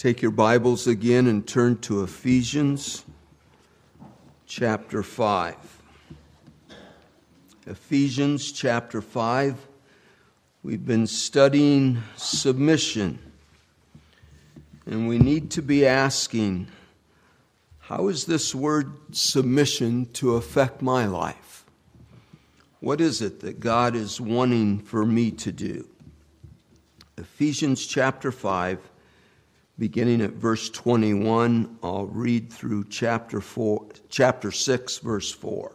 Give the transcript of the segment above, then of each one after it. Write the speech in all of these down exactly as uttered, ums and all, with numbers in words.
Take your Bibles again and turn to Ephesians chapter five. Ephesians chapter five. We've been studying submission, and we need to be asking, how is this word submission to affect my life? What is it that God is wanting for me to do? Ephesians chapter five, beginning at verse twenty-one, I'll read through chapter four, chapter six, verse four.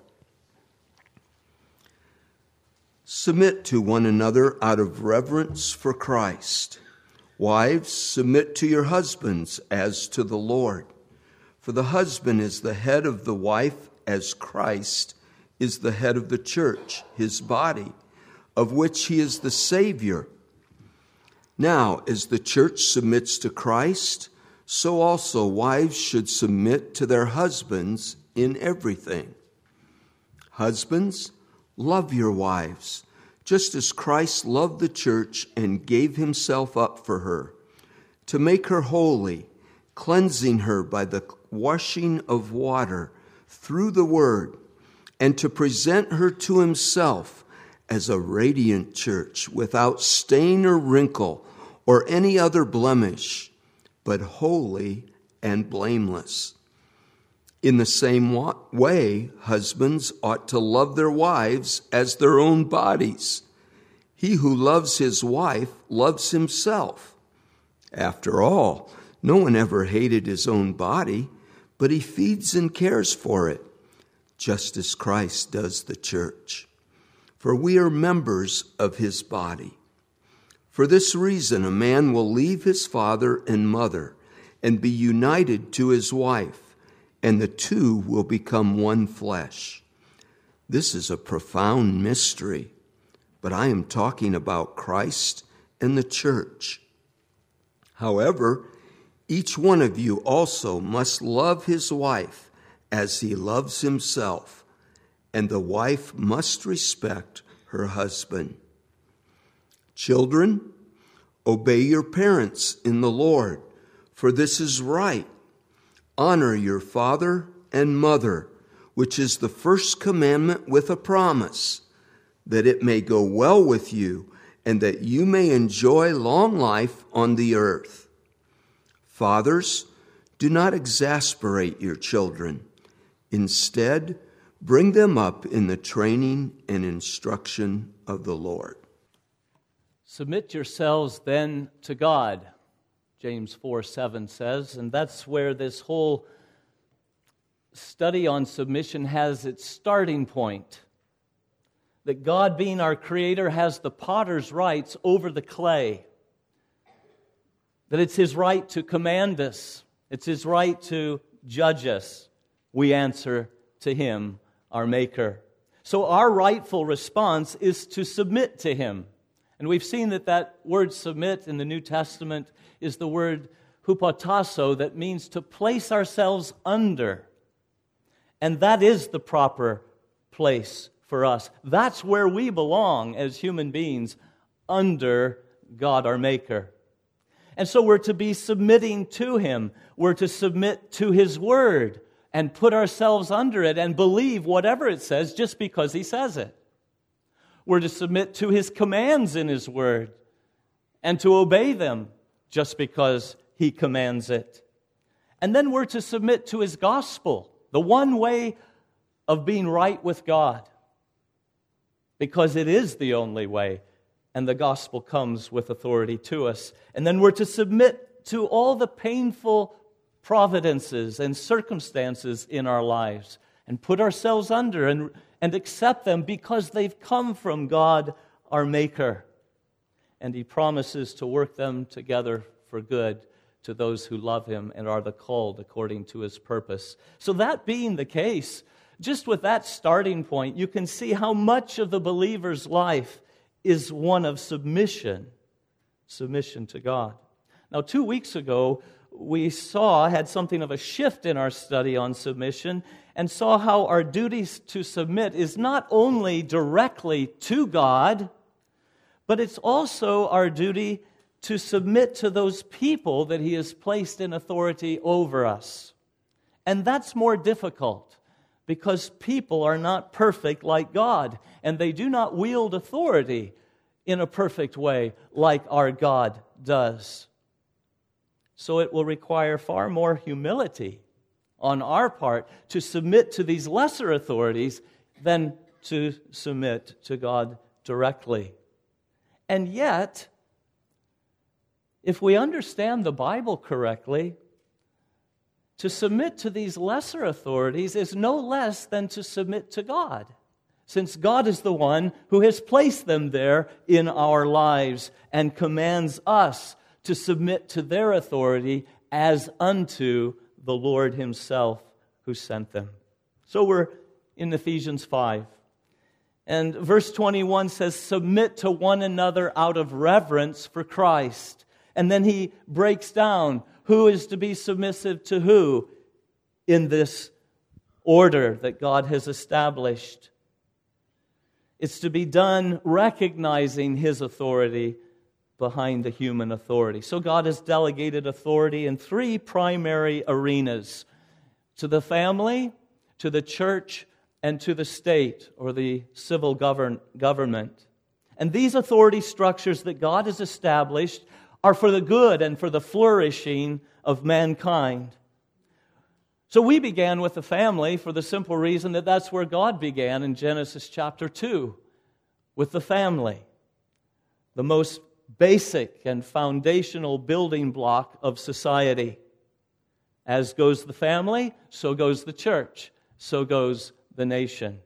Submit to one another out of reverence for Christ. Wives, submit to your husbands as to the Lord. For the husband is the head of the wife, as Christ is the head of the church, his body, of which he is the Savior. Now, as the church submits to Christ, so also wives should submit to their husbands in everything. Husbands, love your wives, just as Christ loved the church and gave himself up for her, to make her holy, cleansing her by the washing of water through the word, and to present her to himself as a radiant church, without stain or wrinkle or any other blemish, but holy and blameless. In the same way, husbands ought to love their wives as their own bodies. He who loves his wife loves himself. After all, no one ever hated his own body, but he feeds and cares for it, just as Christ does the church. For we are members of his body. For this reason, a man will leave his father and mother and be united to his wife, and the two will become one flesh. This is a profound mystery, but I am talking about Christ and the church. However, each one of you also must love his wife as he loves himself, and the wife must respect her husband. Children, obey your parents in the Lord, for this is right. Honor your father and mother, which is the first commandment with a promise, that it may go well with you and that you may enjoy long life on the earth. Fathers, do not exasperate your children. Instead, bring them up in the training and instruction of the Lord. Submit yourselves then to God, James four seven says, and that's where this whole study on submission has its starting point. That God, being our creator, has the potter's rights over the clay. That it's his right to command us. It's his right to judge us. We answer to him, our maker. So our rightful response is to submit to him. And we've seen that that word submit in the New Testament is the word hupotasso, that means to place ourselves under. And that is the proper place for us. That's where we belong as human beings, under God our Maker. And so we're to be submitting to him. We're to submit to his word and put ourselves under it and believe whatever it says just because he says it. We're to submit to his commands in his word and to obey them just because he commands it. And then we're to submit to his gospel, the one way of being right with God, because it is the only way, and the gospel comes with authority to us. And then we're to submit to all the painful providences and circumstances in our lives and put ourselves under and and accept them because they've come from God, our Maker. And he promises to work them together for good to those who love him and are the called according to his purpose. So that being the case, just with that starting point, you can see how much of the believer's life is one of submission, submission to God. Now, two weeks ago, we saw, had something of a shift in our study on submission, and saw how our duty to submit is not only directly to God, but it's also our duty to submit to those people that He has placed in authority over us. And that's more difficult because people are not perfect like God, and they do not wield authority in a perfect way like our God does. So it will require far more humility on our part to submit to these lesser authorities than to submit to God directly. And yet, if we understand the Bible correctly, to submit to these lesser authorities is no less than to submit to God, since God is the one who has placed them there in our lives and commands us to submit to their authority as unto the Lord Himself who sent them. So we're in Ephesians five. And verse twenty-one says, submit to one another out of reverence for Christ. And then he breaks down who is to be submissive to who in this order that God has established. It's to be done recognizing His authority behind the human authority. So God has delegated authority in three primary arenas: to the family, to the church, and to the state or the civil govern- government. And these authority structures that God has established are for the good and for the flourishing of mankind. So we began with the family for the simple reason that that's where God began in Genesis chapter two, with the family, the most basic and foundational building block of society. As goes the family, so goes the church, so goes the nation.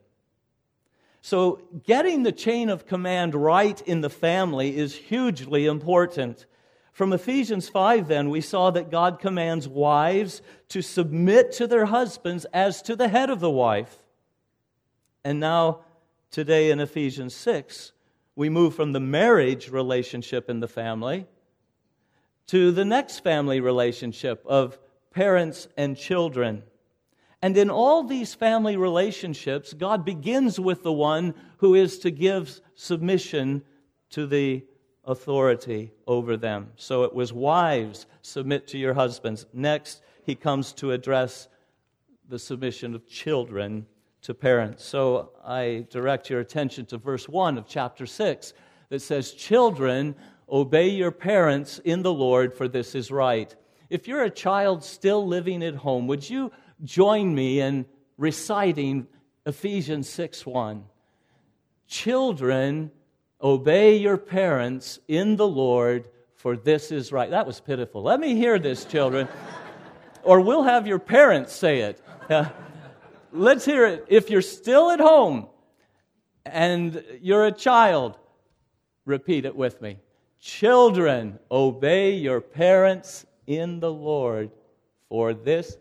So getting the chain of command right in the family is hugely important. From Ephesians five, then, we saw that God commands wives to submit to their husbands as to the head of the wife. And now, today in Ephesians six, we move from the marriage relationship in the family to the next family relationship of parents and children. And in all these family relationships, God begins with the one who is to give submission to the authority over them. So it was wives, submit to your husbands. Next, he comes to address the submission of children to parents. So I direct your attention to verse one of chapter six that says, children, obey your parents in the Lord, for this is right. If you're a child still living at home, would you join me in reciting Ephesians six one? Children, obey your parents in the Lord, for this is right. That was pitiful. Let me hear this, children. Or we'll have your parents say it. Uh, let's hear it. If you're still at home and you're a child, repeat it with me. Children, obey your parents in the Lord, for this.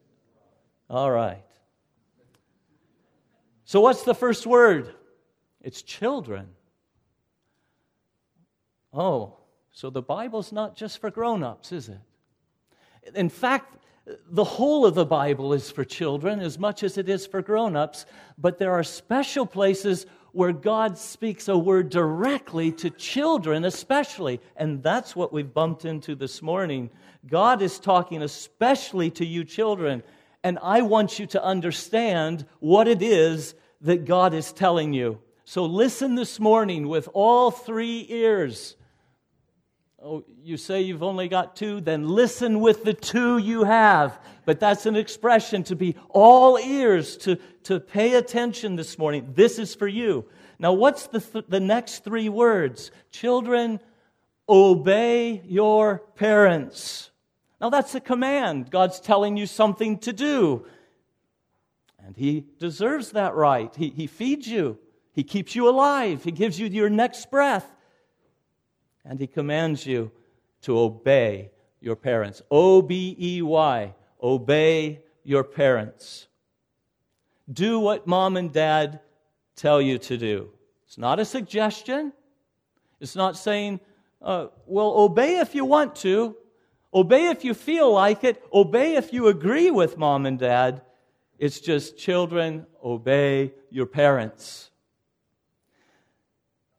All right. So what's the first word? It's children. Oh, so the Bible's not just for grown-ups, is it? In fact, the whole of the Bible is for children as much as it is for grown-ups, but there are special places where God speaks a word directly to children especially, and that's what we've bumped into this morning. God is talking especially to you children, and I want you to understand what it is that God is telling you. So listen this morning with all three ears. Oh, you say you've only got two? Then listen with the two you have. But that's an expression to be all ears, to, to pay attention this morning. This is for you. Now, what's the, th- the next three words? Children, obey your parents. Now, that's a command. God's telling you something to do. And He deserves that right. He, he feeds you. He keeps you alive. He gives you your next breath. And He commands you to obey your parents. O B E Y, obey your parents. Do what mom and dad tell you to do. It's not a suggestion. It's not saying, uh, well, obey if you want to. Obey if you feel like it. Obey if you agree with mom and dad. It's just, children, obey your parents.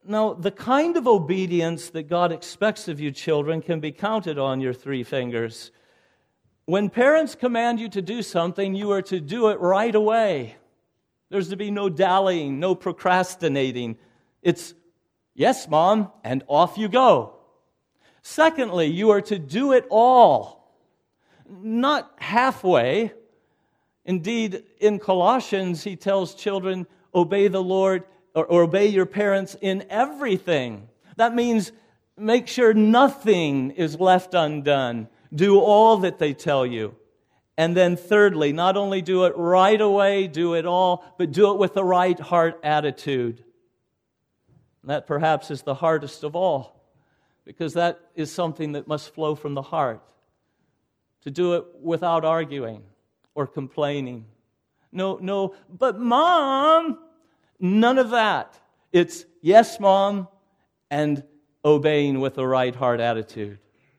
Now, the kind of obedience that God expects of you, children, can be counted on your three fingers. When parents command you to do something, you are to do it right away. There's to be no dallying, no procrastinating. It's, yes, Mom, and off you go. Secondly, you are to do it all, not halfway. Indeed, in Colossians, he tells children, obey the Lord, or, or obey your parents in everything. That means make sure nothing is left undone. Do all that they tell you. And then thirdly, not only do it right away, do it all, but do it with the right heart attitude. That perhaps is the hardest of all, because that is something that must flow from the heart. To do it without arguing or complaining. No, no, but Mom, none of that. It's yes, Mom, and obeying with the right heart attitude.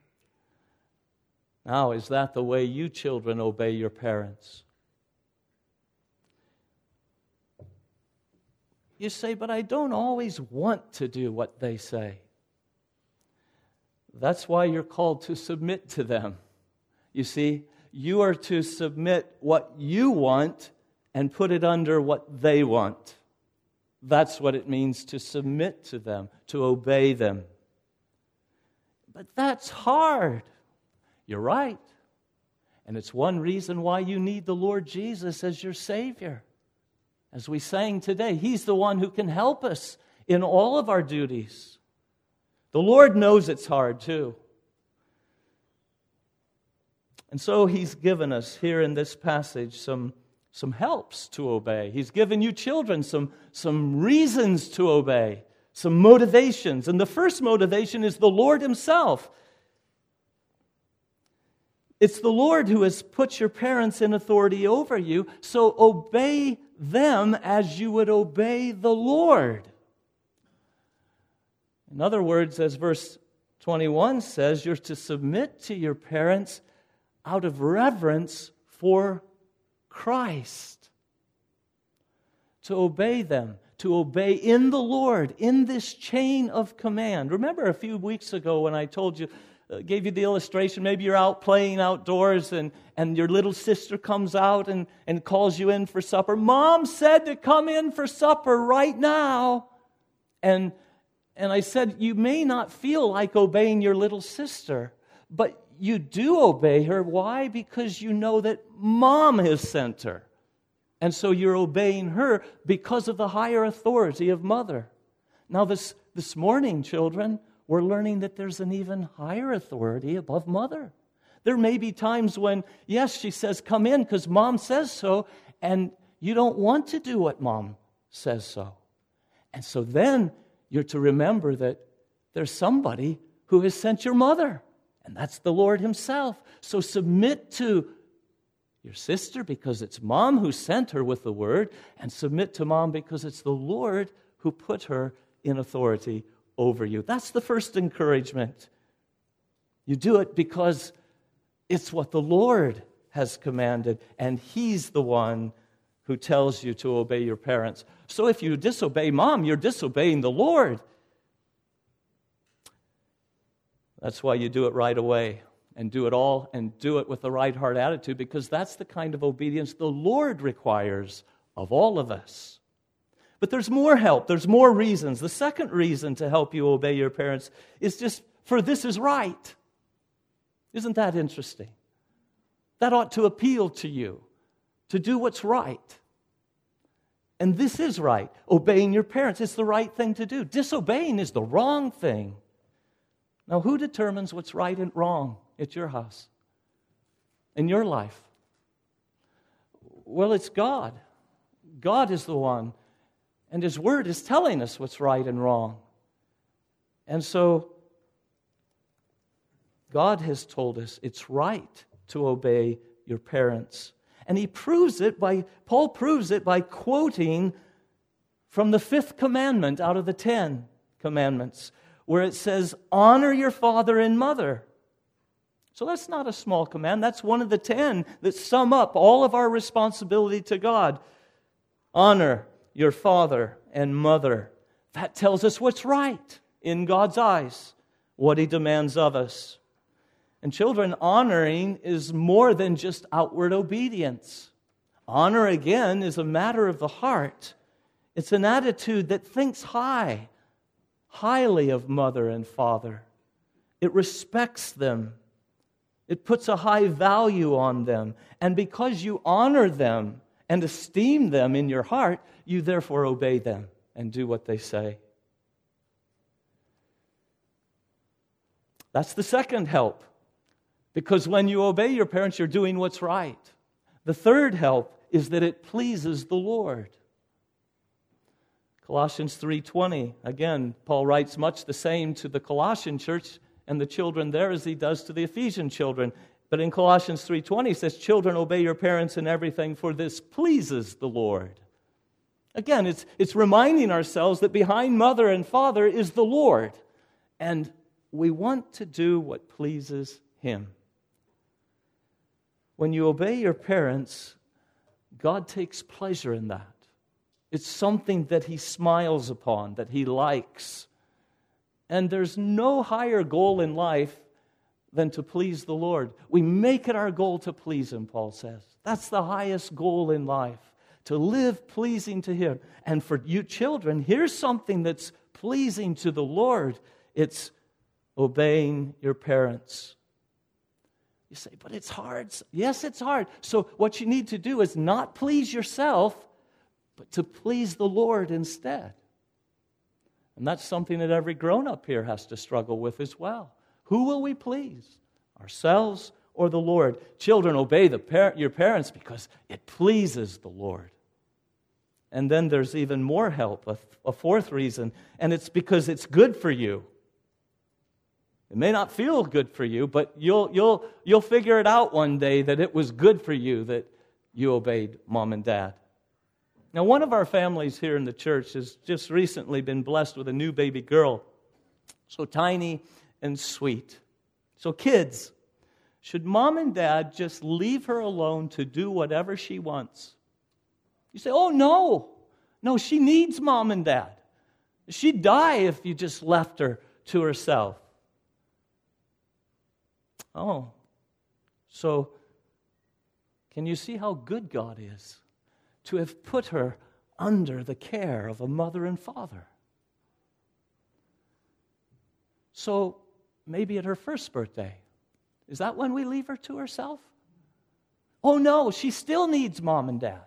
Now, is that the way you children obey your parents? You say, but I don't always want to do what they say. That's why you're called to submit to them. You see, you are to submit what you want and put it under what they want. That's what it means to submit to them, to obey them. But that's hard. You're right. And it's one reason why you need the Lord Jesus as your Savior. As we sang today, He's the one who can help us in all of our duties. The Lord knows it's hard too. And so He's given us here in this passage some, some helps to obey. He's given you children some, some reasons to obey, some motivations. And the first motivation is the Lord Himself. It's the Lord who has put your parents in authority over you, so obey them as you would obey the Lord. In other words, as verse twenty-one says, you're to submit to your parents out of reverence for Christ. To obey them, to obey in the Lord, in this chain of command. Remember a few weeks ago when I told you, uh, gave you the illustration, maybe you're out playing outdoors and, and your little sister comes out and, and calls you in for supper. Mom said to come in for supper right now. And, and I said, you may not feel like obeying your little sister, but you do obey her. Why? Because you know that Mom has sent her. And so you're obeying her because of the higher authority of Mother. Now this, this morning, children, we're learning that there's an even higher authority above Mother. There may be times when, yes, she says, come in because Mom says so, and you don't want to do what Mom says so. And so then you're to remember that there's somebody who has sent your mother, and that's the Lord Himself. So submit to your sister because it's Mom who sent her with the word, and submit to Mom because it's the Lord who put her in authority over you. That's the first encouragement. You do it because it's what the Lord has commanded, and He's the one who tells you to obey your parents. So if you disobey Mom, you're disobeying the Lord. That's why you do it right away and do it all and do it with the right heart attitude, because that's the kind of obedience the Lord requires of all of us. But there's more help. There's more reasons. The second reason to help you obey your parents is just for this is right. Isn't that interesting? That ought to appeal to you, to do what's right. And this is right. Obeying your parents is the right thing to do. Disobeying is the wrong thing. Now, who determines what's right and wrong at your house, in your life? Well, it's God. God is the one, and His Word is telling us what's right and wrong. And so, God has told us it's right to obey your parents. And He proves it by, Paul proves it by quoting from the fifth commandment out of the ten commandments, where it says, honor your father and mother. So that's not a small command. That's one of the ten that sum up all of our responsibility to God. Honor your father and mother. That tells us what's right in God's eyes, what He demands of us. And children, honoring is more than just outward obedience. Honor, again, is a matter of the heart. It's an attitude that thinks high, highly of mother and father. It respects them. It puts a high value on them. And because you honor them and esteem them in your heart, you therefore obey them and do what they say. That's the second help. Because when you obey your parents, you're doing what's right. The third help is that it pleases the Lord. Colossians three twenty, again, Paul writes much the same to the Colossian church and the children there as he does to the Ephesian children. But in Colossians three twenty, he says, children, obey your parents in everything, for this pleases the Lord. Again, it's, it's reminding ourselves that behind mother and father is the Lord. And we want to do what pleases Him. When you obey your parents, God takes pleasure in that. It's something that He smiles upon, that He likes. And there's no higher goal in life than to please the Lord. We make it our goal to please Him, Paul says. That's the highest goal in life, to live pleasing to Him. And for you children, here's something that's pleasing to the Lord. It's obeying your parents. You say, but it's hard. Yes, it's hard. So what you need to do is not please yourself, but to please the Lord instead. And that's something that every grown-up here has to struggle with as well. Who will we please? Ourselves or the Lord? Children, obey the par- your parents because it pleases the Lord. And then there's even more help, a, a fourth reason, and it's because it's good for you. It may not feel good for you, but you'll you'll you'll figure it out one day that it was good for you that you obeyed mom and dad. Now, one of our families here in the church has just recently been blessed with a new baby girl, so tiny and sweet. So kids, should mom and dad just leave her alone to do whatever she wants? You say, oh, no. No, she needs mom and dad. She'd die if you just left her to herself. Oh, so can you see how good God is to have put her under the care of a mother and father? So maybe at her first birthday, is that when we leave her to herself? Oh no, she still needs mom and dad.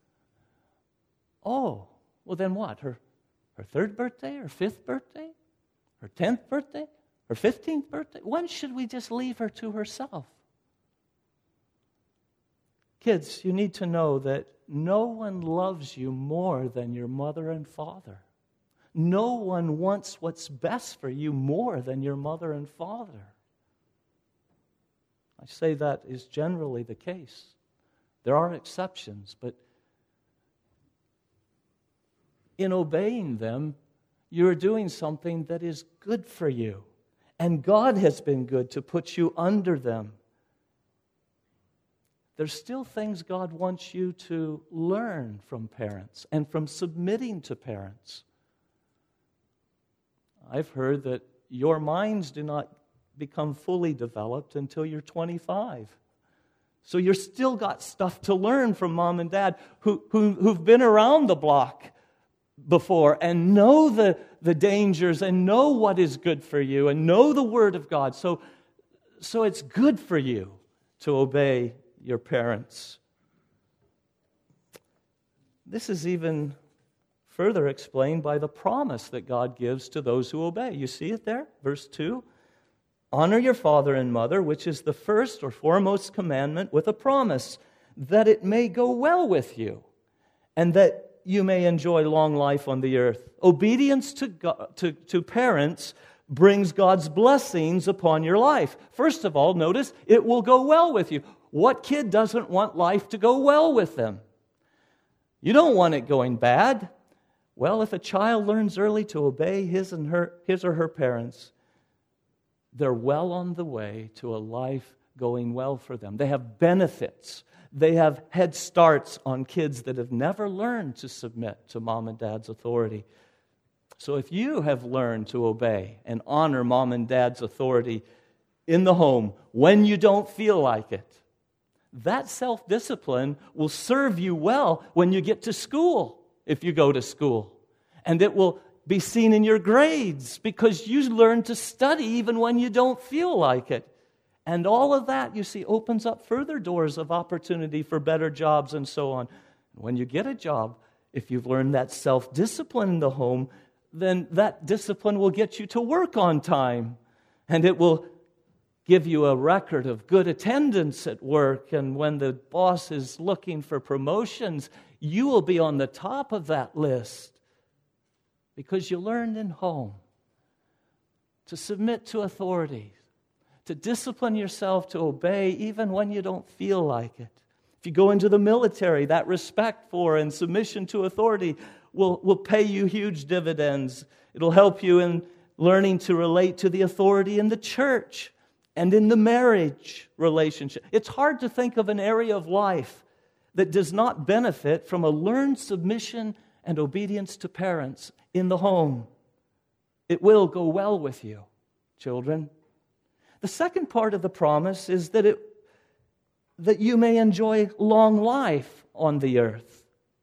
Oh, well then what? Her, her third birthday, her fifth birthday, her tenth birthday? Her fifteenth birthday? When should we just leave her to herself? Kids, you need to know that no one loves you more than your mother and father. No one wants what's best for you more than your mother and father. I say that is generally the case. There are exceptions, but in obeying them, you're doing something that is good for you. And God has been good to put you under them. There's still things God wants you to learn from parents and from submitting to parents. I've heard that your minds do not become fully developed until you're twenty-five. So you've still got stuff to learn from mom and dad who, who, who've been around the block before and know the, the dangers and know what is good for you and know the Word of God. So, so it's good for you to obey your parents. This is even further explained by the promise that God gives to those who obey. You see it there? Verse two. Honor your father and mother, which is the first or foremost commandment, with a promise that it may go well with you and that you may enjoy long life on the earth. Obedience to, God, to, to parents brings God's blessings upon your life. First of all, notice, it will go well with you. What kid doesn't want life to go well with them? You don't want it going bad. Well, if a child learns early to obey his and her, his or her parents, they're well on the way to a life going well for them. They have benefits. They have head starts on kids that have never learned to submit to mom and dad's authority. So if you have learned to obey and honor mom and dad's authority in the home when you don't feel like it, that self-discipline will serve you well when you get to school, if you go to school. And it will be seen in your grades because you learn to study even when you don't feel like it. And all of that, you see, opens up further doors of opportunity for better jobs and so on. When you get a job, if you've learned that self-discipline in the home, then that discipline will get you to work on time. And it will give you a record of good attendance at work. And when the boss is looking for promotions, you will be on the top of that list because you learned in home to submit to authorities, to discipline yourself to obey even when you don't feel like it. If you go into the military, that respect for and submission to authority will, will pay you huge dividends. It'll help you in learning to relate to the authority in the church and in the marriage relationship. It's hard to think of an area of life that does not benefit from a learned submission and obedience to parents in the home. It will go well with you, children. The second part of the promise is that it that you may enjoy long life on the earth.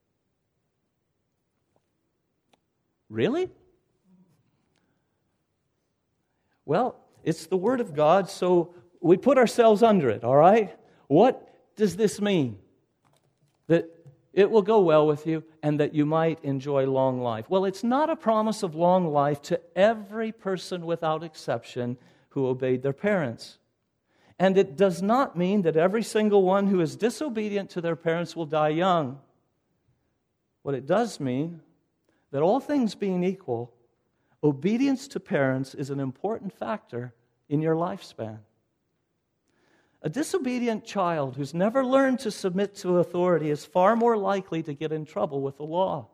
Really? Well, it's the Word of God, so we put ourselves under it, all right? What does this mean? That it will go well with you and that you might enjoy long life. Well, it's not a promise of long life to every person without exception who obeyed their parents. And it does not mean that every single one who is disobedient to their parents will die young. What it does mean, that all things being equal, obedience to parents is an important factor in your lifespan. A disobedient child who's never learned to submit to authority is far more likely to get in trouble with the law,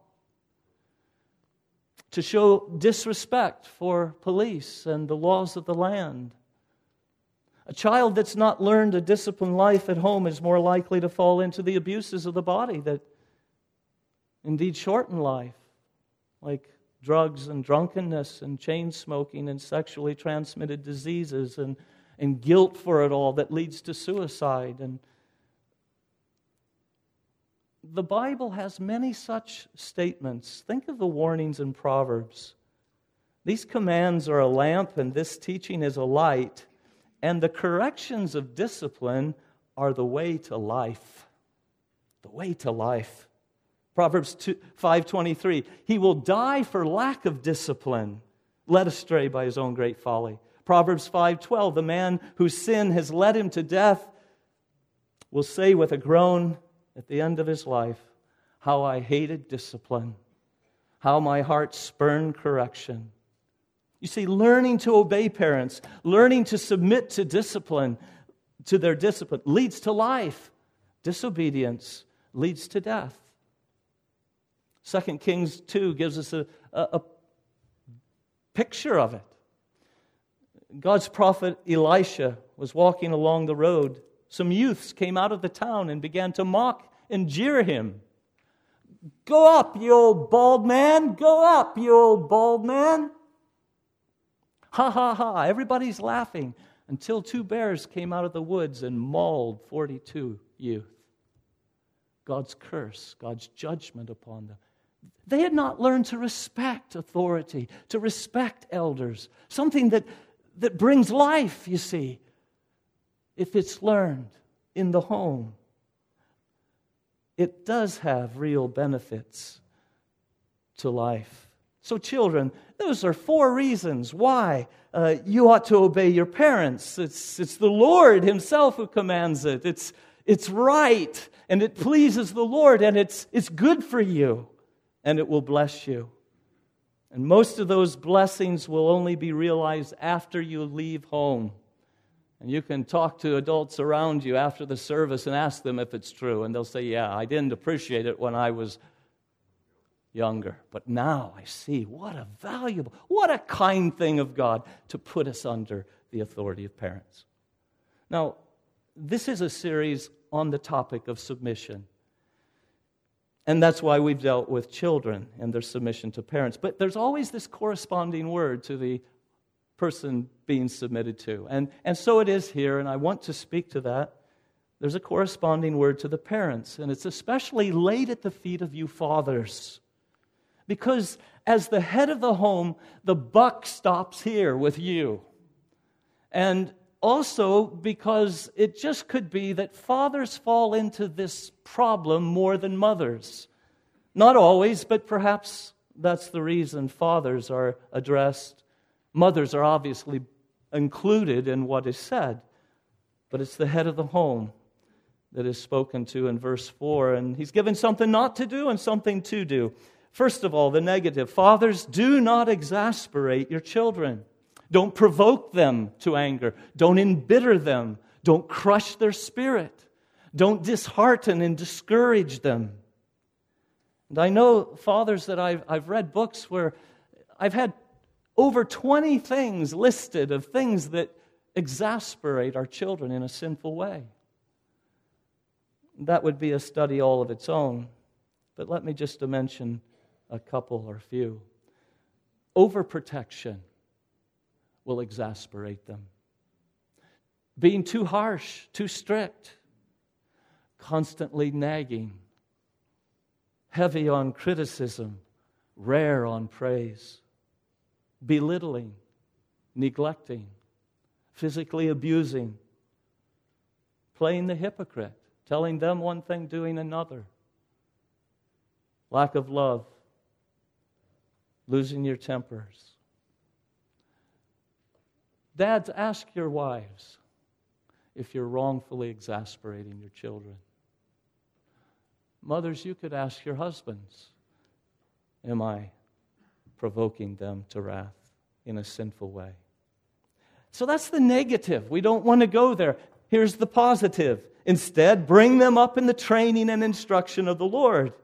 to show disrespect for police and the laws of the land. A child that's not learned a disciplined life at home is more likely to fall into the abuses of the body that indeed shorten life, like drugs and drunkenness and chain smoking and sexually transmitted diseases and, and guilt for it all that leads to suicide. And the Bible has many such statements. Think of the warnings in Proverbs. These commands are a lamp and this teaching is a light. And the corrections of discipline are the way to life. The way to life. Proverbs five twenty-three, he will die for lack of discipline, led astray by his own great folly. Proverbs five twelve, the man whose sin has led him to death will say with a groan at the end of his life, how I hated discipline, how my heart spurned correction. You see, learning to obey parents, learning to submit to discipline, to their discipline, leads to life. Disobedience leads to death. Second Kings two gives us a, a, a picture of it. God's prophet Elisha was walking along the road. Some youths came out of the town and began to mock and jeer him. Go up, you old bald man! Go up, you old bald man! Ha, ha, ha. Everybody's laughing until two bears came out of the woods and mauled forty-two youth. God's curse, God's judgment upon them. They had not learned to respect authority, to respect elders, something that, that brings life, you see, if it's learned in the home. It does have real benefits to life. So children, those are four reasons why uh, you ought to obey your parents. It's, it's the Lord Himself who commands it. It's, it's right, and it pleases the Lord, and it's, it's good for you, and it will bless you. And most of those blessings will only be realized after you leave home. And you can talk to adults around you after the service and ask them if it's true, and they'll say, yeah, I didn't appreciate it when I was younger, but now I see what a valuable, what a kind thing of God to put us under the authority of parents. Now, this is a series on the topic of submission. And that's why we've dealt with children and their submission to parents. But there's always this corresponding word to the person being submitted to. And, and so it is here, and I want to speak to that. There's a corresponding word to the parents, and it's especially laid at the feet of you fathers. Because as the head of the home, the buck stops here with you. And also because it just could be that fathers fall into this problem more than mothers. Not always, but perhaps that's the reason fathers are addressed. Mothers are obviously included in what is said, but it's the head of the home that is spoken to in verse four, and he's given something not to do and something to do. First of all, the negative. Fathers, do not exasperate your children. Don't provoke them to anger. Don't embitter them. Don't crush their spirit. Don't dishearten and discourage them. And I know, fathers, that I've, I've read books where I've had over twenty things listed of things that exasperate our children in a sinful way. That would be a study all of its own. But let me just mention a couple or a few. Overprotection will exasperate them. Being too harsh, too strict, constantly nagging, heavy on criticism, rare on praise, belittling, neglecting, physically abusing, playing the hypocrite, telling them one thing, doing another, lack of love, losing your tempers. Dads, ask your wives if you're wrongfully exasperating your children. Mothers, you could ask your husbands, am I provoking them to wrath in a sinful way? So that's the negative. We don't want to go there. Here's the positive. Instead, bring them up in the training and instruction of the Lord.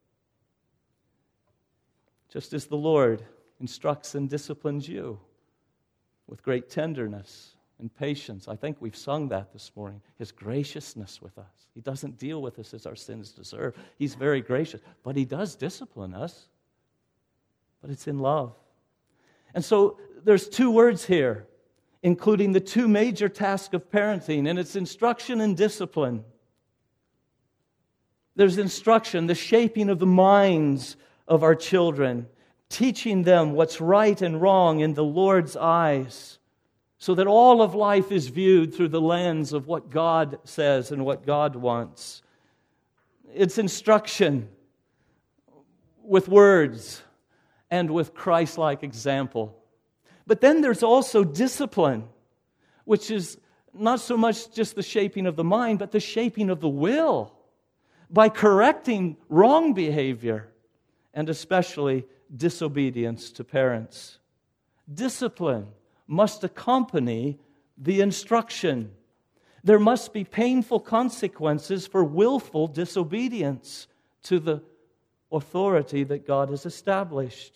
Just as the Lord instructs and disciplines you with great tenderness and patience. I think we've sung that this morning. His graciousness with us. He doesn't deal with us as our sins deserve. He's very gracious, but He does discipline us. But it's in love. And so there's two words here, including the two major tasks of parenting, and it's instruction and discipline. There's instruction, the shaping of the minds of our children, teaching them what's right and wrong in the Lord's eyes, so that all of life is viewed through the lens of what God says and what God wants. It's instruction with words and with Christ-like example. But then there's also discipline, which is not so much just the shaping of the mind, but the shaping of the will, by correcting wrong behavior, and especially disobedience to parents. Discipline must accompany the instruction. There must be painful consequences for willful disobedience to the authority that God has established.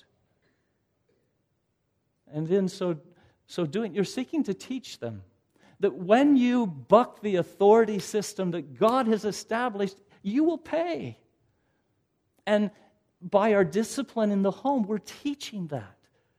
And in so, so doing, you're seeking to teach them that when you buck the authority system that God has established, you will pay. And by our discipline in the home, we're teaching that.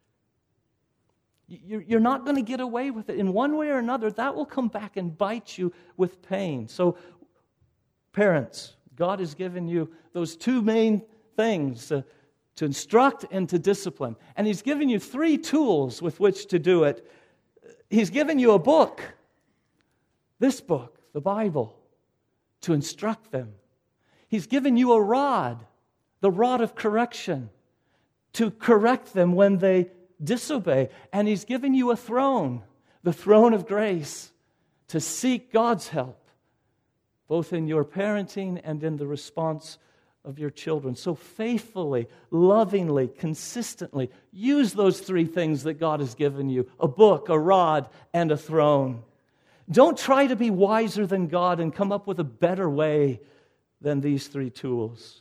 You're not going to get away with it. In one way or another, that will come back and bite you with pain. So, parents, God has given you those two main things, uh, to instruct and to discipline. And He's given you three tools with which to do it. He's given you a book, this book, the Bible, to instruct them. He's given you a rod, the rod of correction, to correct them when they disobey. And He's given you a throne, the throne of grace, to seek God's help, both in your parenting and in the response of your children. So faithfully, lovingly, consistently, use those three things that God has given you: a book, a rod, and a throne. Don't try to be wiser than God and come up with a better way than these three tools.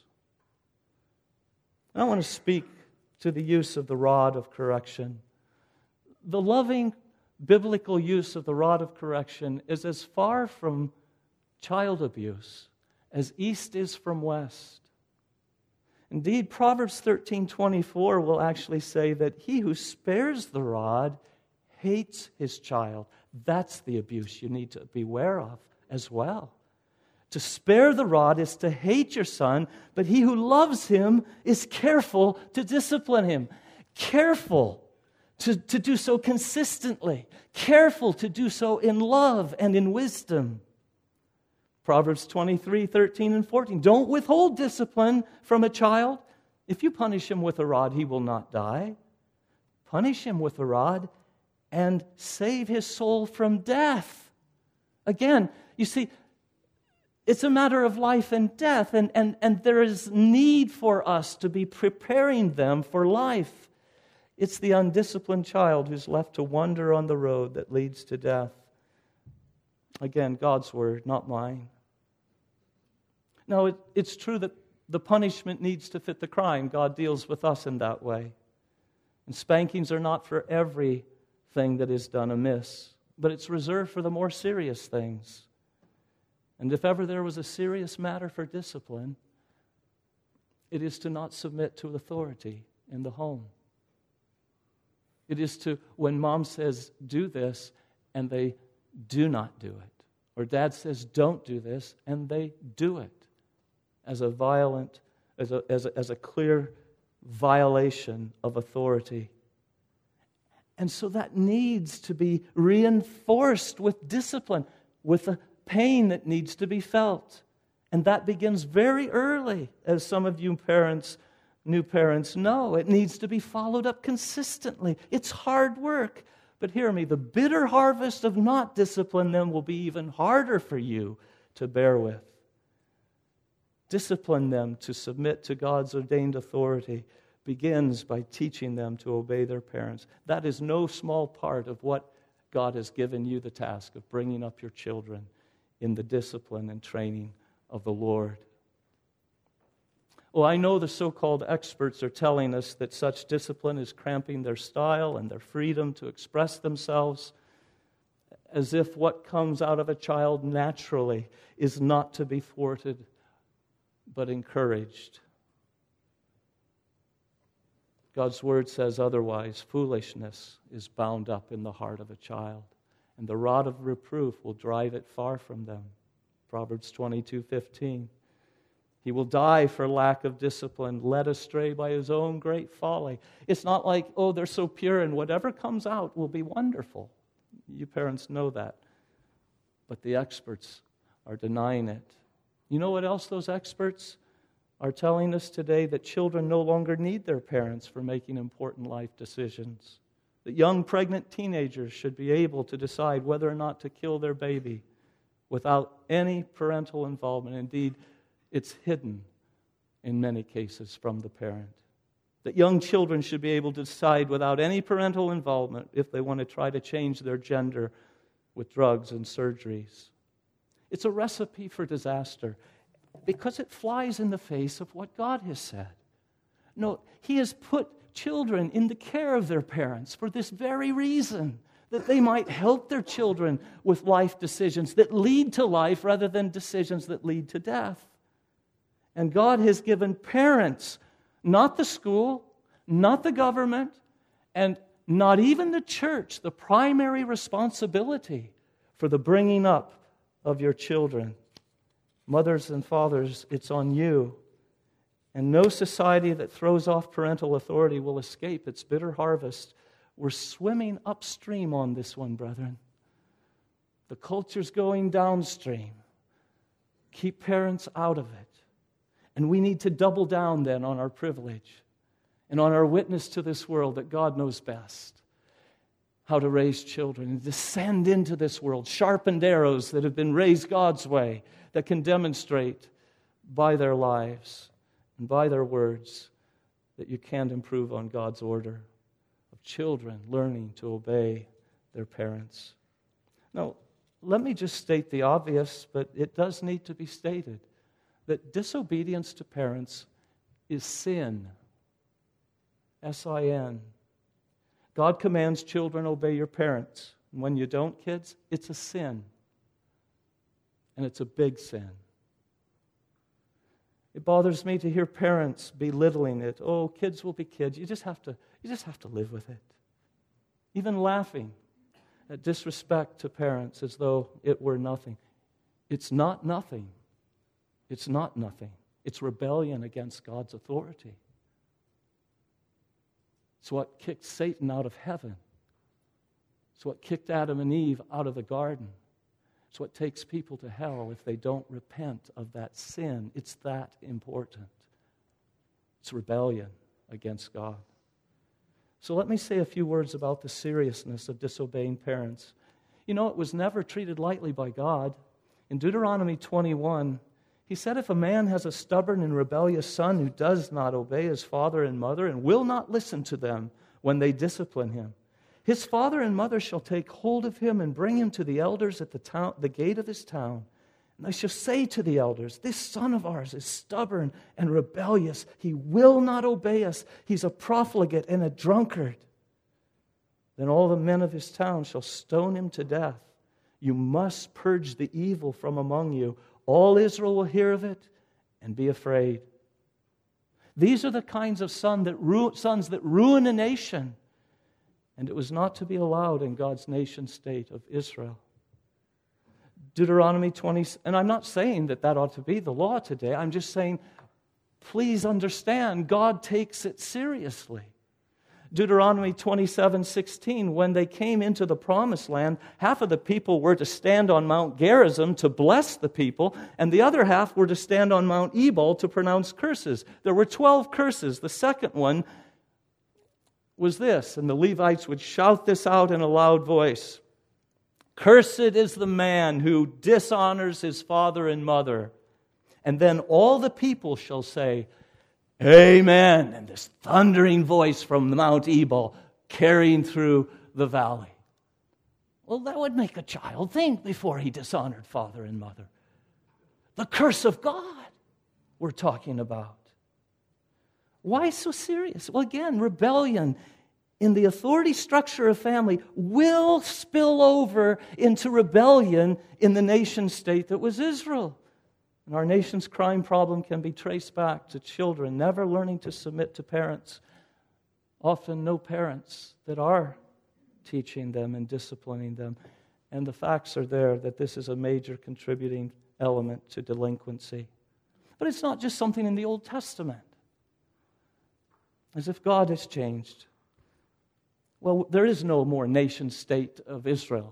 I want to speak to the use of the rod of correction. The loving biblical use of the rod of correction is as far from child abuse as east is from west. Indeed, Proverbs thirteen twenty-four will actually say that he who spares the rod hates his child. That's the abuse you need to beware of as well. To spare the rod is to hate your son, but he who loves him is careful to discipline him. Careful to, to do so consistently. Careful to do so in love and in wisdom. Proverbs twenty-three thirteen and fourteen. Don't withhold discipline from a child. If you punish him with a rod, he will not die. Punish him with a rod and save his soul from death. Again, you see, it's a matter of life and death, and, and, and there is need for us to be preparing them for life. It's the undisciplined child who's left to wander on the road that leads to death. Again, God's word, not mine. Now, it, it's true that the punishment needs to fit the crime. God deals with us in that way. And spankings are not for everything that is done amiss, but it's reserved for the more serious things. And if ever there was a serious matter for discipline, it is to not submit to authority in the home. It is to, when mom says, do this, and they do not do it. Or dad says, don't do this, and they do it. As a violent, as a, as a, as a clear violation of authority. And so that needs to be reinforced with discipline, with the pain that needs to be felt. And that begins very early, as some of you parents, new parents know. It needs to be followed up consistently. It's hard work. But hear me, the bitter harvest of not discipline then will be even harder for you to bear with. Discipline them to submit to God's ordained authority begins by teaching them to obey their parents. That is no small part of what God has given you the task of bringing up your children in the discipline and training of the Lord. Well, I know the so-called experts are telling us that such discipline is cramping their style and their freedom to express themselves, as if what comes out of a child naturally is not to be thwarted, but encouraged. God's word says otherwise. Foolishness is bound up in the heart of a child, and the rod of reproof will drive it far from them. Proverbs twenty-two fifteen. He will die for lack of discipline, led astray by his own great folly. It's not like, oh, they're so pure and whatever comes out will be wonderful. You parents know that. But the experts are denying it. You know what else those experts are telling us today? That children no longer need their parents for making important life decisions. That young pregnant teenagers should be able to decide whether or not to kill their baby without any parental involvement. Indeed, it's hidden in many cases from the parent. That young children should be able to decide without any parental involvement if they want to try to change their gender with drugs and surgeries. It's a recipe for disaster because it flies in the face of what God has said. No, He has put children in the care of their parents for this very reason, that they might help their children with life decisions that lead to life rather than decisions that lead to death. And God has given parents, not the school, not the government, and not even the church, the primary responsibility for the bringing up of your children. Mothers and fathers, it's on you. And no society that throws off parental authority will escape its bitter harvest. We're swimming upstream on this one, brethren. The culture's going downstream. Keep parents out of it. And we need to double down then on our privilege and on our witness to this world that God knows best how to raise children and descend into this world, sharpened arrows that have been raised God's way, that can demonstrate by their lives and by their words that you can't improve on God's order of children learning to obey their parents. Now, let me just state the obvious, but it does need to be stated, that disobedience to parents is sin. S I N. God commands children obey your parents. And when you don't, kids, it's a sin. And it's a big sin. It bothers me to hear parents belittling it. Oh, kids will be kids. You just have to, you just have to live with it. Even laughing at disrespect to parents as though it were nothing. It's not nothing. It's not nothing. It's rebellion against God's authority. It's what kicked Satan out of heaven. It's what kicked Adam and Eve out of the garden. It's what takes people to hell if they don't repent of that sin. It's that important. It's rebellion against God. So let me say a few words about the seriousness of disobeying parents. You know, it was never treated lightly by God. In Deuteronomy twenty-one, He said, if a man has a stubborn and rebellious son who does not obey his father and mother and will not listen to them when they discipline him, his father and mother shall take hold of him and bring him to the elders at the town, the gate of his town. And they shall say to the elders, this son of ours is stubborn and rebellious. He will not obey us. He's a profligate and a drunkard. Then all the men of his town shall stone him to death. You must purge the evil from among you. All Israel will hear of it and be afraid. These are the kinds of son that ru- sons that ruin a nation. And it was not to be allowed in God's nation state of Israel. Deuteronomy twenty, and I'm not saying that that ought to be the law today. I'm just saying, please understand, God takes it seriously. Deuteronomy twenty-seven sixteen, when they came into the promised land, half of the people were to stand on Mount Gerizim to bless the people, and the other half were to stand on Mount Ebal to pronounce curses. There were twelve curses. The second one was this, and the Levites would shout this out in a loud voice. Cursed is the man who dishonors his father and mother. And then all the people shall say, Amen. And this thundering voice from Mount Ebal carrying through the valley. Well, that would make a child think before he dishonored father and mother. The curse of God we're talking about. Why so serious? Well, again, rebellion in the authority structure of family will spill over into rebellion in the nation state that was Israel. And our nation's crime problem can be traced back to children never learning to submit to parents. Often no parents that are teaching them and disciplining them. And the facts are there that this is a major contributing element to delinquency. But it's not just something in the Old Testament. As if God has changed. Well, there is no more nation state of Israel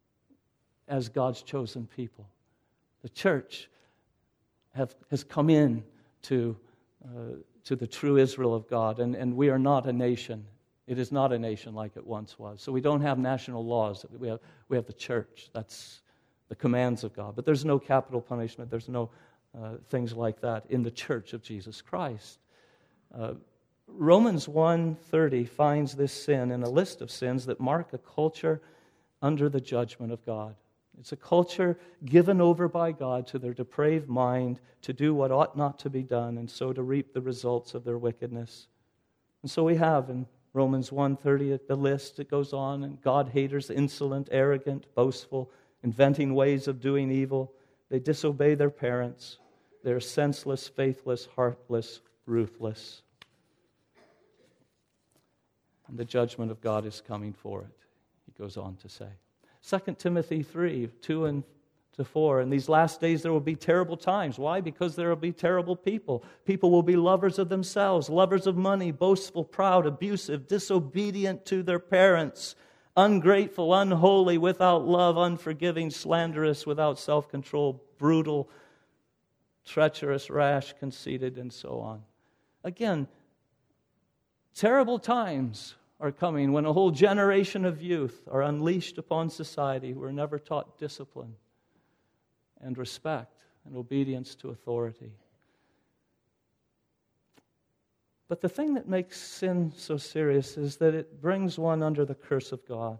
as God's chosen people. The church have, has come in to, uh, to the true Israel of God, and, and we are not a nation. It is not a nation like it once was. So we don't have national laws. We have, we have the church. That's the commands of God. But there's no capital punishment. There's no uh, things like that in the church of Jesus Christ. Uh, Romans one thirty finds this sin in a list of sins that mark a culture under the judgment of God. It's a culture given over by God to their depraved mind to do what ought not to be done and so to reap the results of their wickedness. And so we have in Romans one thirty the list. It goes on, and God-haters, insolent, arrogant, boastful, inventing ways of doing evil. They disobey their parents. They're senseless, faithless, heartless, ruthless. And the judgment of God is coming for it, he goes on to say. Second Timothy three, two and to four. In these last days there will be terrible times. Why? Because there will be terrible people. People will be lovers of themselves, lovers of money, boastful, proud, abusive, disobedient to their parents, ungrateful, unholy, without love, unforgiving, slanderous, without self-control, brutal, treacherous, rash, conceited, and so on. Again, terrible times are coming when a whole generation of youth are unleashed upon society who are never taught discipline and respect and obedience to authority. But the thing that makes sin so serious is that it brings one under the curse of God.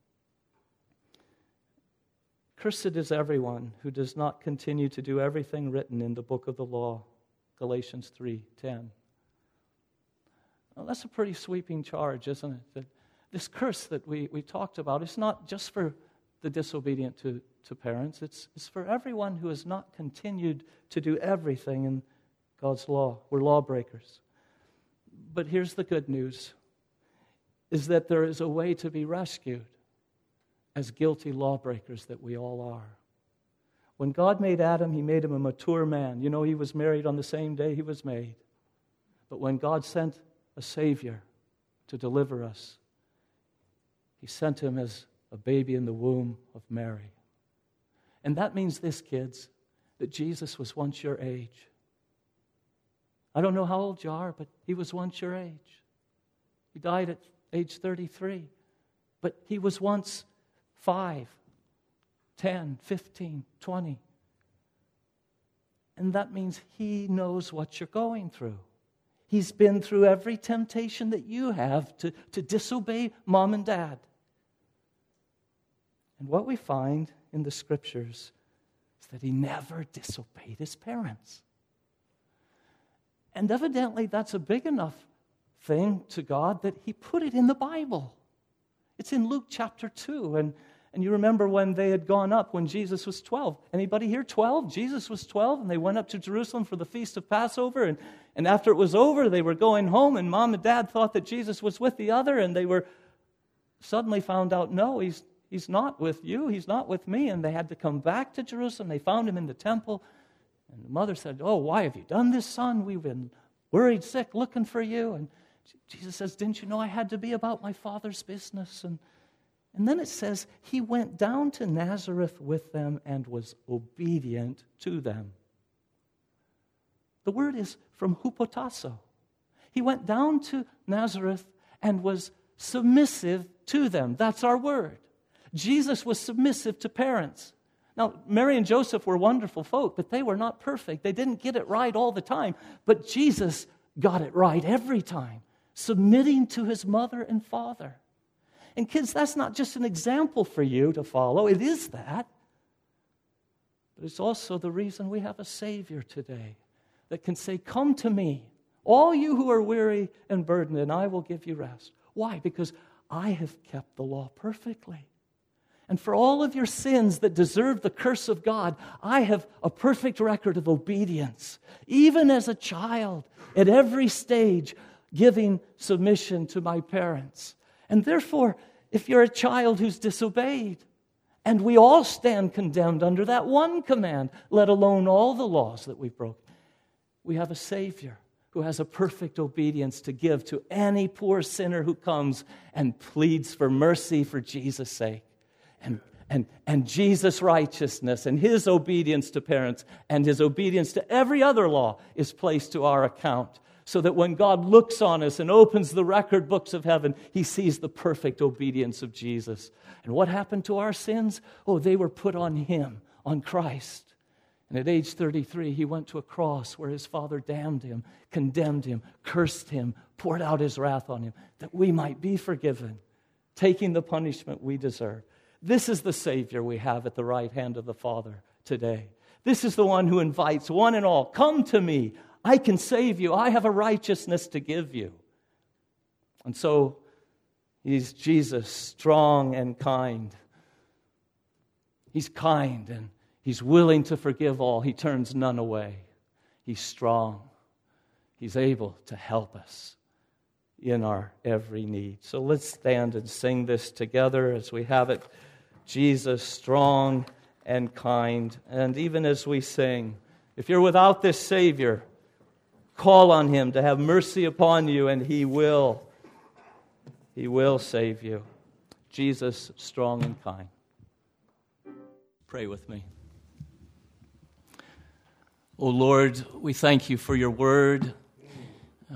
Cursed is everyone who does not continue to do everything written in the book of the law, Galatians three ten. Well, that's a pretty sweeping charge, isn't it? That this curse that we, we talked about is not just for the disobedient to, to parents. It's, it's for everyone who has not continued to do everything in God's law. We're lawbreakers. But here's the good news, is that there is a way to be rescued as guilty lawbreakers that we all are. When God made Adam, he made him a mature man. You know, he was married on the same day he was made. But when God sent a Savior to deliver us, he sent him as a baby in the womb of Mary. And that means this, kids, that Jesus was once your age. I don't know how old you are, but he was once your age. He died at age thirty-three. But he was once five, ten, fifteen, twenty. And that means he knows what you're going through. He's been through every temptation that you have to, to disobey mom and dad. And what we find in the Scriptures is that he never disobeyed his parents. And evidently that's a big enough thing to God that he put it in the Bible. It's in Luke chapter two. And, and you remember when they had gone up when Jesus was twelve. Anybody here twelve? Jesus was twelve, and they went up to Jerusalem for the Feast of Passover. And, and after it was over, they were going home, and mom and dad thought that Jesus was with the other, and they were suddenly found out, no, he's, he's not with you, he's not with me. And they had to come back to Jerusalem. They found him in the temple. And the mother said, oh, why have you done this, son? We've been worried, sick, looking for you. And Jesus says, didn't you know I had to be about my Father's business? And, and then it says, he went down to Nazareth with them and was obedient to them. The word is from hupotasso. He went down to Nazareth and was submissive to them. That's our word. Jesus was submissive to parents. Now, Mary and Joseph were wonderful folk, but they were not perfect. They didn't get it right all the time. But Jesus got it right every time, submitting to his mother and father. And kids, that's not just an example for you to follow. It is that. But it's also the reason we have a Savior today that can say, come to me, all you who are weary and burdened, and I will give you rest. Why? Because I have kept the law perfectly. And for all of your sins that deserve the curse of God, I have a perfect record of obedience, even as a child, at every stage, giving submission to my parents. And therefore, if you're a child who's disobeyed, and we all stand condemned under that one command, let alone all the laws that we've broken, we have a Savior who has a perfect obedience to give to any poor sinner who comes and pleads for mercy for Jesus' sake. And, and, and Jesus' righteousness and his obedience to parents and his obedience to every other law is placed to our account, so that when God looks on us and opens the record books of heaven, he sees the perfect obedience of Jesus. And what happened to our sins? Oh, they were put on him, on Christ. And at age thirty-three, he went to a cross where his Father damned him, condemned him, cursed him, poured out his wrath on him, that we might be forgiven, taking the punishment we deserve. This is the Savior we have at the right hand of the Father today. This is the one who invites one and all, come to me. I can save you. I have a righteousness to give you. And so he's Jesus, strong and kind. He's kind and he's willing to forgive all. He turns none away. He's strong. He's able to help us in our every need. So let's stand and sing this together as we have it. Jesus, strong and kind. And even as we sing, if you're without this Savior, call on him to have mercy upon you, and he will. He will save you. Jesus, strong and kind. Pray with me. Oh Lord, we thank you for your word. Uh,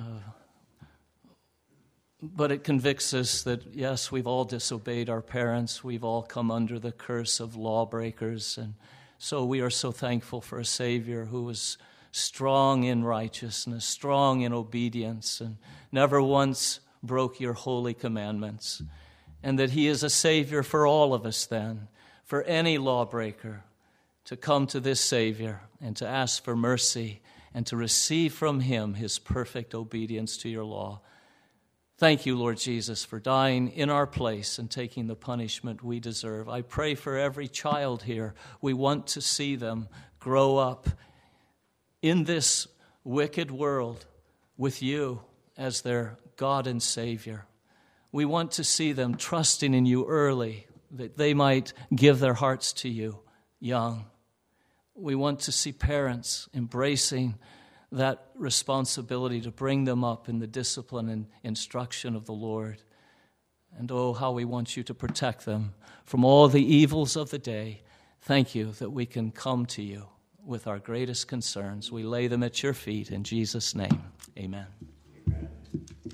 But it convicts us that, yes, we've all disobeyed our parents. We've all come under the curse of lawbreakers. And so we are so thankful for a Savior who was strong in righteousness, strong in obedience, and never once broke your holy commandments. And that he is a Savior for all of us then, for any lawbreaker to come to this Savior and to ask for mercy and to receive from him his perfect obedience to your law. Thank you, Lord Jesus, for dying in our place and taking the punishment we deserve. I pray for every child here. We want to see them grow up in this wicked world with you as their God and Savior. We want to see them trusting in you early, that they might give their hearts to you young. We want to see parents embracing that responsibility to bring them up in the discipline and instruction of the Lord. And oh, how we want you to protect them from all the evils of the day. Thank you that we can come to you with our greatest concerns. We lay them at your feet in Jesus' name. Amen. Amen.